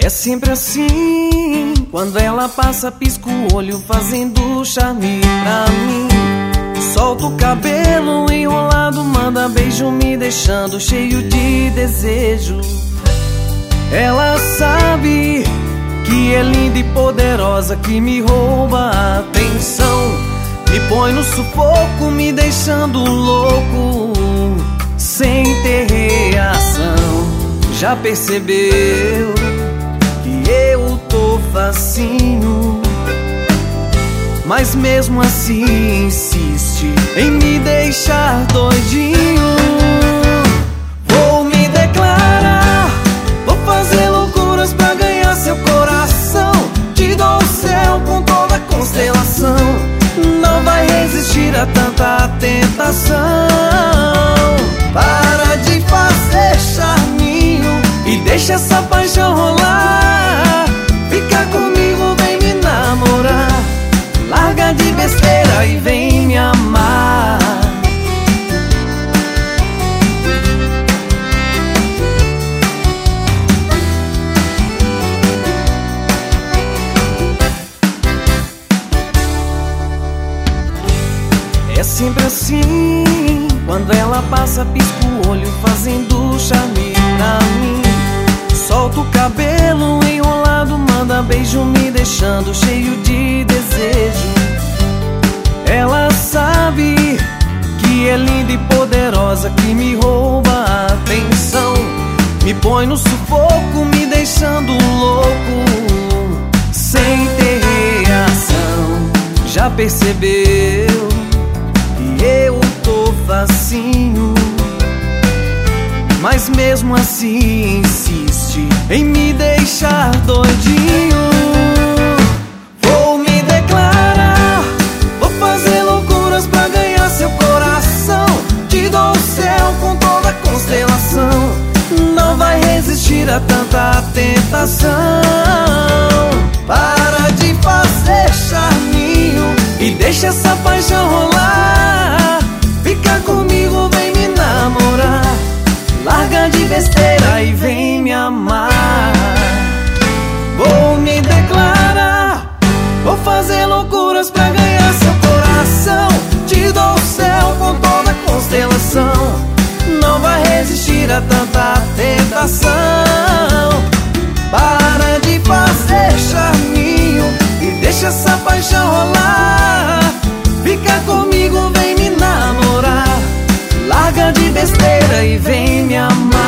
É sempre assim, quando ela passa pisco o olho fazendo charme pra mim. Solta o cabelo enrolado, manda beijo me deixando cheio de desejo. Ela sabe que é linda e poderosa, que me rouba a atenção, me põe no sufoco, me deixando louco, sem ter reação. Já percebeu que eu tô facinho, mas mesmo assim insiste em me deixar doidinho. Vou me declarar, vou fazer loucuras pra ganhar seu coração. Te dou o céu com toda a constelação, não vai resistir a tanta tentação. Para de fazer charminho e deixa essa paixão rolar. Fica comigo, vem me namorar, larga de besteira e vem me amar. É sempre assim, quando ela passa pisco o olho fazendo charme pra mim. Solta o cabelo enrolado, manda beijo me deixando cheio de desejo. Ela sabe que é linda e poderosa, que me rouba a atenção, me põe no sufoco, me deixando louco, sem ter reação. Já percebeu que eu tô facinho, mas mesmo assim insiste em me deixar doidinho. Vou me declarar, vou fazer loucuras pra ganhar seu coração. Te dou o céu com toda a constelação, não vai resistir a tanta tentação. Para de fazer charminho e deixa essa paixão rolar. Fica comigo, vem me namorar, larga de besteira e vem me amar. Vou me declarar, vou fazer loucuras pra ganhar seu coração. Te dou o céu com toda a constelação, não vai resistir a tanta tentação. Para de fazer charminho e deixa essa paixão rolar. Fica comigo, vem me namorar, larga de besteira e vem me amar.